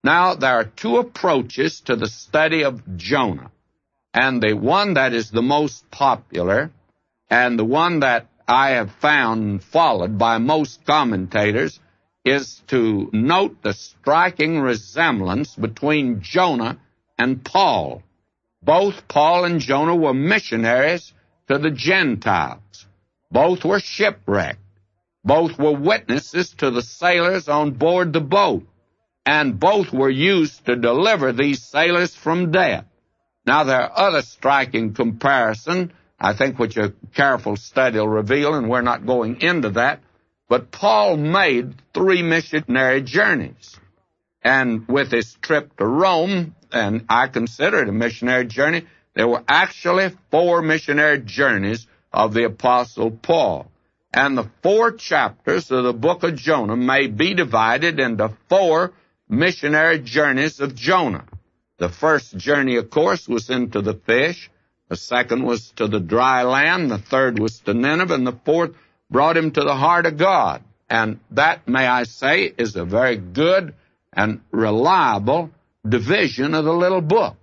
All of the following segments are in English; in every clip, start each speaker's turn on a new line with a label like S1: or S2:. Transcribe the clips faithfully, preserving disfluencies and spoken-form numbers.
S1: Now, there are two approaches to the study of Jonah, and the one that is the most popular and the one that I have found followed by most commentators is to note the striking resemblance between Jonah and Paul. Both Paul and Jonah were missionaries to the Gentiles. Both were shipwrecked. Both were witnesses to the sailors on board the boat, and both were used to deliver these sailors from death. Now, there are other striking comparisons, I think, which a careful study will reveal, and we're not going into that. But Paul made three missionary journeys. And with his trip to Rome, and I consider it a missionary journey, there were actually four missionary journeys of the Apostle Paul. And the four chapters of the book of Jonah may be divided into four missionary journeys of Jonah. The first journey, of course, was into the fish. The second was to the dry land. The third was to Nineveh. And the fourth brought him to the heart of God. And that, may I say, is a very good and reliable division of the little book.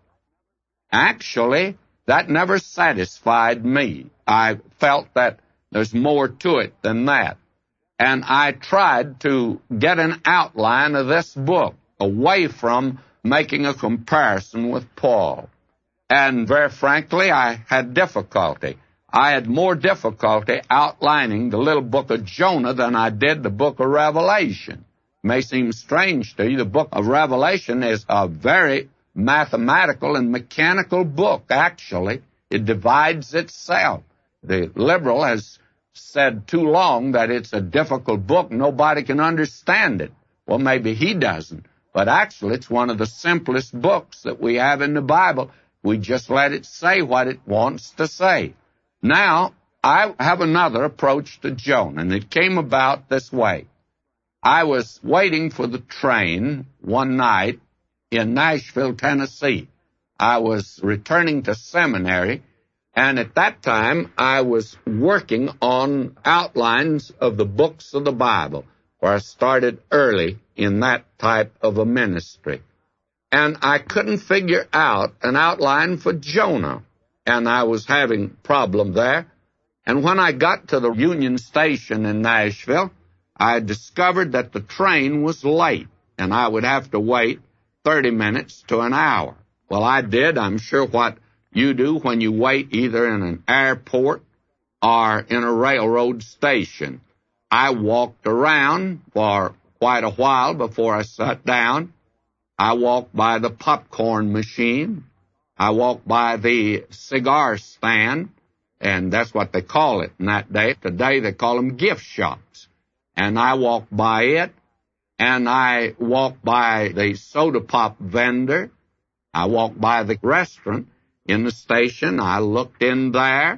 S1: Actually, that never satisfied me. I felt that there's more to it than that. And I tried to get an outline of this book away from making a comparison with Paul. And very frankly, I had difficulty. I had more difficulty outlining the little book of Jonah than I did the book of Revelation. It may seem strange to you, the book of Revelation is a very mathematical and mechanical book, actually. It divides itself. The liberal has said too long that it's a difficult book, nobody can understand it. Well, maybe he doesn't, but actually it's one of the simplest books that we have in the Bible. We just let it say what it wants to say. Now, I have another approach to Jonah, and it came about this way. I was waiting for the train one night in Nashville, Tennessee. I was returning to seminary, and at that time I was working on outlines of the books of the Bible, where I started early in that type of a ministry. And I couldn't figure out an outline for Jonah, and I was having a problem there. And when I got to the Union Station in Nashville, I discovered that the train was late, and I would have to wait thirty minutes to an hour. Well, I did, I'm sure, what you do when you wait either in an airport or in a railroad station. I walked around for quite a while before I sat down. I walked by the popcorn machine. I walked by the cigar stand, and that's what they call it in that day. Today they call them gift shops. And I walked by it, and I walked by the soda pop vendor. I walked by the restaurant in the station. I looked in there,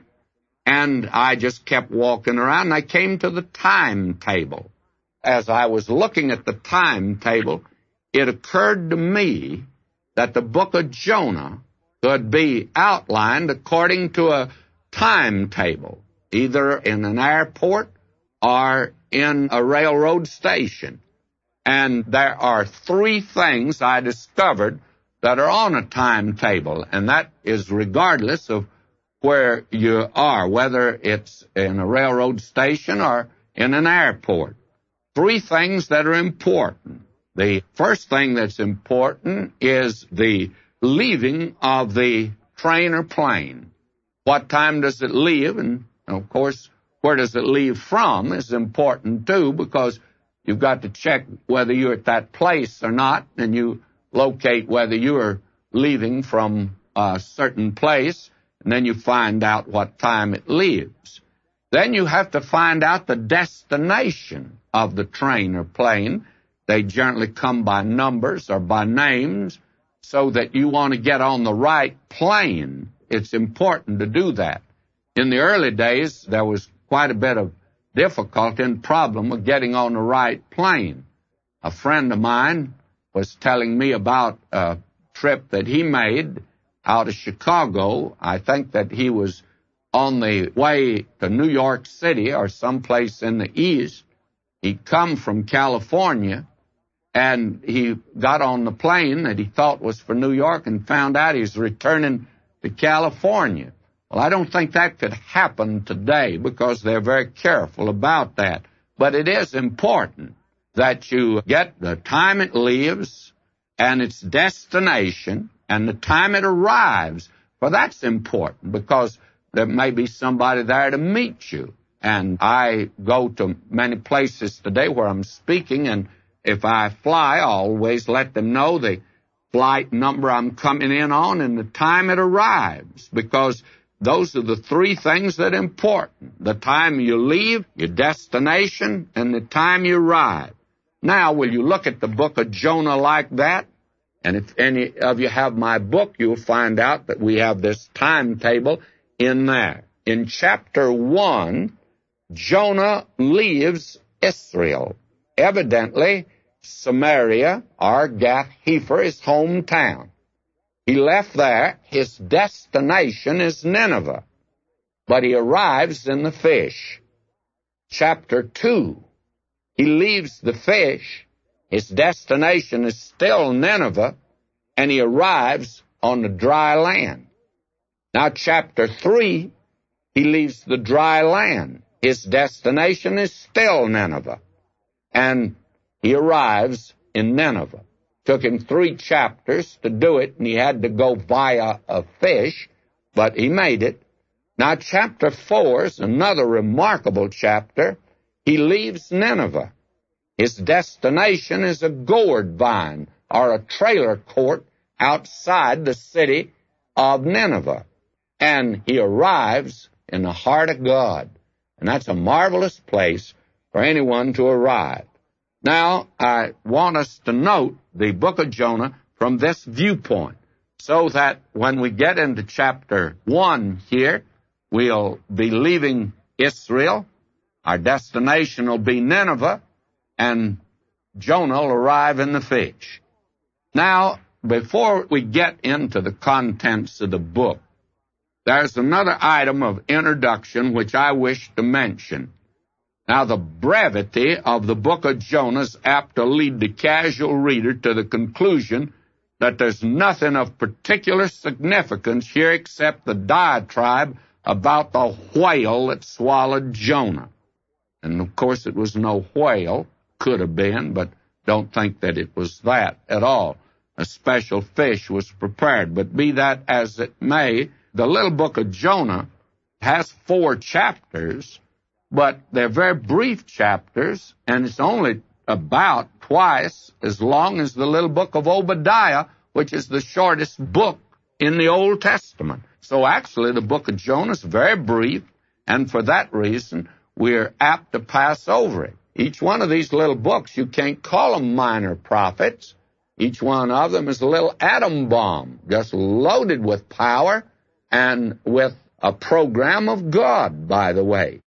S1: and I just kept walking around, and I came to the timetable. As I was looking at the timetable, it occurred to me that the book of Jonah could be outlined according to a timetable, either in an airport or in a railroad station. And there are three things I discovered that are on a timetable, and that is regardless of where you are, whether it's in a railroad station or in an airport. Three things that are important. The first thing that's important is the leaving of the train or plane. What time does it leave? And, of course, where does it leave from is important, too, because you've got to check whether you're at that place or not, and you locate whether you are leaving from a certain place, and then you find out what time it leaves. Then you have to find out the destination of the train or plane. They generally come by numbers or by names, so that you want to get on the right plane. It's important to do that. In the early days, there was quite a bit of difficulty and problem with getting on the right plane. A friend of mine was telling me about a trip that he made out of Chicago. I think that he was on the way to New York City or someplace in the east. He'd come from California, and he got on the plane that he thought was for New York and found out he's returning to California. Well, I don't think that could happen today because they're very careful about that. But it is important that you get the time it leaves and its destination and the time it arrives. For that's important because there may be somebody there to meet you. And I go to many places today where I'm speaking, and if I fly, I always let them know the flight number I'm coming in on and the time it arrives, because those are the three things that are important: the time you leave, your destination, and the time you arrive. Now, will you look at the book of Jonah like that? And if any of you have my book, you'll find out that we have this timetable in there. In chapter one, Jonah leaves Israel. Evidently, Samaria, or Gath-Hepher, is hometown. He left there. His destination is Nineveh, but he arrives in the fish. Chapter two, he leaves the fish. His destination is still Nineveh, and he arrives on the dry land. Now, chapter three, he leaves the dry land. His destination is still Nineveh, and he arrives in Nineveh. Took him three chapters to do it, and he had to go via a fish, but he made it. Now, chapter four is another remarkable chapter. He leaves Nineveh. His destination is a gourd vine, or a trailer court outside the city of Nineveh. And he arrives in the heart of God. And that's a marvelous place for anyone to arrive. Now, I want us to note the book of Jonah from this viewpoint, so that when we get into chapter one here, we'll be leaving Israel. Our destination will be Nineveh, and Jonah will arrive in the fish. Now, before we get into the contents of the book, there's another item of introduction which I wish to mention. Now, the brevity of the book of Jonah is apt to lead the casual reader to the conclusion that there's nothing of particular significance here except the diatribe about the whale that swallowed Jonah. And, of course, it was no whale. Could have been, but don't think that it was that at all. A special fish was prepared. But be that as it may, the little book of Jonah has four chapters, but they're very brief chapters, and it's only about twice as long as the little book of Obadiah, which is the shortest book in the Old Testament. So actually the book of Jonah is very brief, and for that reason we're apt to pass over it. Each one of these little books, you can't call them minor prophets. Each one of them is a little atom bomb, just loaded with power and with a program of God, by the way.